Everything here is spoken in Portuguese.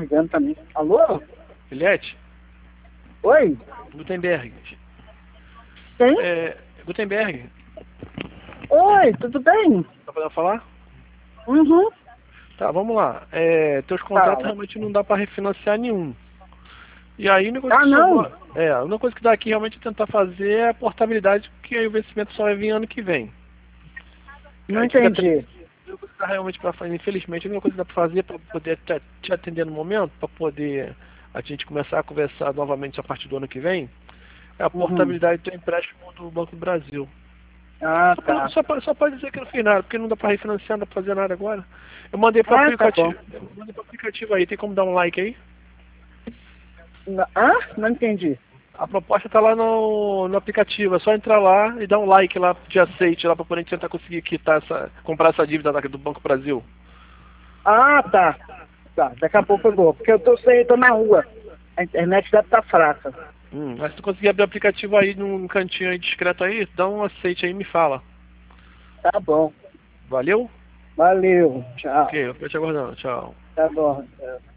ligando também. Alô? Eliette? Oi? Gutenberg. Quem? Gutenberg. Oi, tudo bem? Tá podendo falar? Uhum. Tá, vamos lá. Teus contratos Fala. realmente não dá para refinanciar nenhum. E aí a única coisa Ah, que não? sobrou, a única coisa que dá aqui realmente é tentar fazer é a portabilidade, porque aí o vencimento só vai vir ano que vem. Não Aí entendi. a única coisa que dá realmente para fazer, infelizmente, a única coisa que dá para fazer para poder te atender no momento, para poder a gente começar a conversar novamente a partir do ano que vem, é a Uhum. portabilidade do empréstimo do Banco do Brasil. Ah, tá. Só pode dizer que não fiz nada, porque não dá para refinanciar, não dá para fazer nada agora. Eu mandei para o Ah, tá bom. aplicativo, aí, tem como dar um like aí? Ah? Não entendi. A proposta tá lá no aplicativo, é só entrar lá e dar um like lá de aceite lá para poder tentar conseguir comprar essa dívida do Banco Brasil. Ah, tá. Tá, daqui a pouco eu vou. Porque eu tô na rua. A internet deve estar fraca. Mas se tu conseguir abrir o aplicativo aí num cantinho aí discreto aí, dá um aceite aí e me fala. Tá bom. Valeu? Valeu. Ok, Tchau. eu fico te aguardando. Tchau. Tá bom. Tchau.